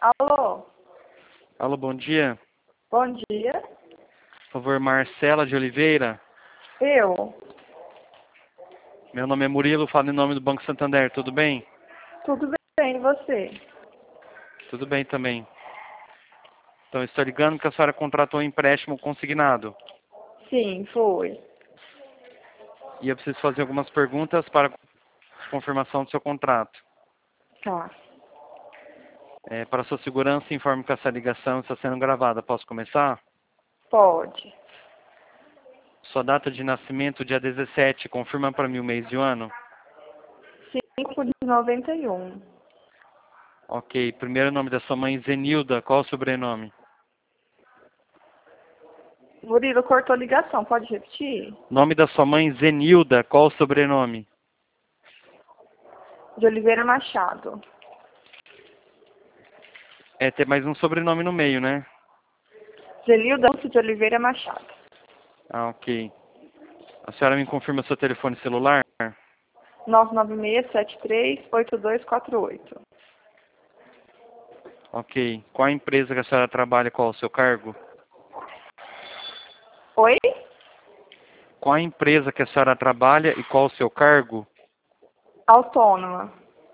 Alô? Alô, bom dia. Bom dia. Por favor, Marcela de Oliveira. Eu? Meu nome é Murilo, falo em nome do Banco Santander, tudo bem? Tudo bem, e você? Tudo bem também. Então, estou ligando porque a senhora contratou um empréstimo consignado. Sim, foi. E eu preciso fazer algumas perguntas para confirmação do seu contrato. Tá. Para sua segurança, informe que essa ligação está sendo gravada. Posso começar? Pode. Sua data de nascimento, dia 17, confirma para mim o mês e o ano? 5 de 91. Ok. Primeiro nome da sua mãe, Zenilda. Qual o sobrenome? Murilo, cortou a ligação, pode repetir? Nome da sua mãe, Zenilda. Qual o sobrenome? De Oliveira Machado. Tem mais um sobrenome no meio, né? Zenilda de Oliveira Machado. Ah, ok. A senhora me confirma seu telefone celular? 996738248. Ok. Qual a empresa que a senhora trabalha? Qual o seu cargo? Oi? Qual a empresa que a senhora trabalha e qual o seu cargo? Autônoma.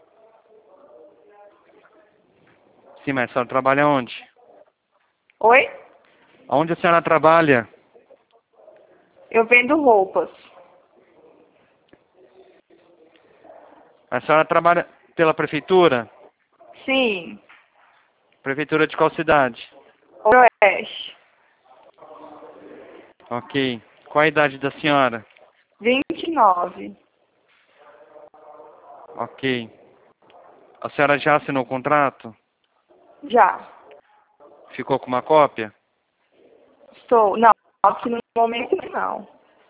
Sim, mas a senhora trabalha onde? Oi? Onde a senhora trabalha? Eu vendo roupas. A senhora trabalha pela prefeitura? Sim. Prefeitura de qual cidade? Oeste. Ok. Qual a idade da senhora? 29. Ok. A senhora já assinou o contrato? Já. Ficou com uma cópia? Estou. Não, aqui no momento não.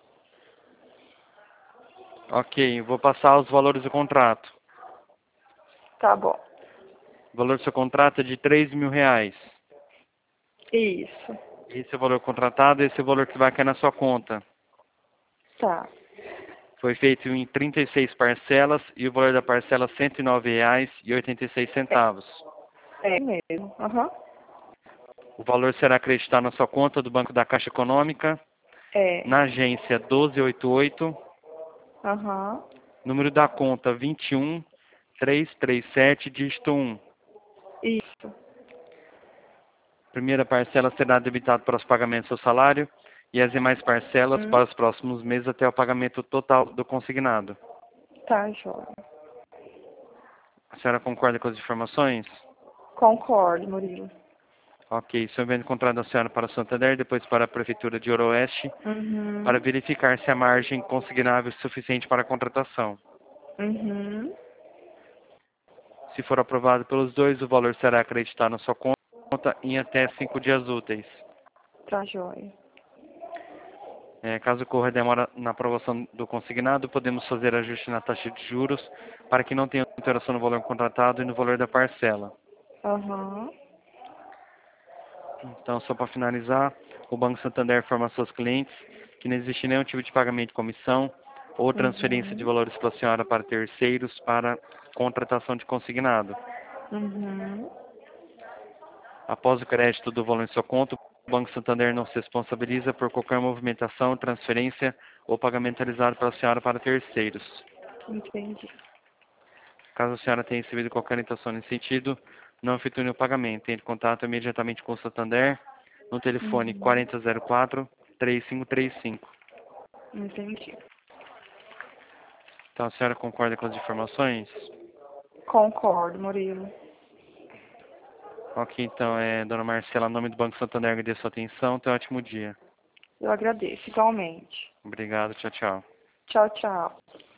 Ok. Vou passar os valores do contrato. Tá bom. O valor do seu contrato é de R$ 3.000. Isso. Esse é o valor contratado, esse é o valor que vai cair na sua conta. Tá. Foi feito em 36 parcelas e o valor da parcela é R$ 109,86. É mesmo. Aham. O valor será acreditado na sua conta do Banco da Caixa Econômica, É. na agência 1288, Aham. número da conta 21337, dígito 1. Isso. Primeira parcela será debitada para os pagamentos do seu salário e as demais parcelas para os próximos meses até o pagamento total do consignado. Tá, joia. A senhora concorda com as informações? Concordo, Murilo. Ok, estou enviando o contrato da senhora para o Santander, depois para a Prefeitura de Ooroeste, para Uhum. verificar se a margem consignável é suficiente para a contratação. Uhum. Se for aprovado pelos dois, o valor será acreditado na sua conta em até 5 dias úteis. Tá, joia. Caso ocorra demora na aprovação do consignado, podemos fazer ajuste na taxa de juros para que não tenha alteração no valor contratado e no valor da parcela. Aham. Então, só para finalizar, o Banco Santander informa aos seus clientes que não existe nenhum tipo de pagamento de comissão ou transferência de Uhum. valores pela senhora para terceiros para contratação de consignado. Uhum. Após o crédito do valor em sua conta, o Banco Santander não se responsabiliza por qualquer movimentação, transferência ou pagamento realizado pela senhora para terceiros. Entendi. Caso a senhora tenha recebido qualquer orientação nesse sentido, não efetue o pagamento. Entre em contato imediatamente com o Santander no telefone Uhum. 4004-3535. Entendi. Então a senhora concorda com as informações? Concordo, Murilo. Ok, então Dona Marcela, em nome do Banco Santander, agradeço a sua atenção. Tenha um ótimo dia. Eu agradeço, igualmente. Obrigado, tchau, tchau. Tchau, tchau.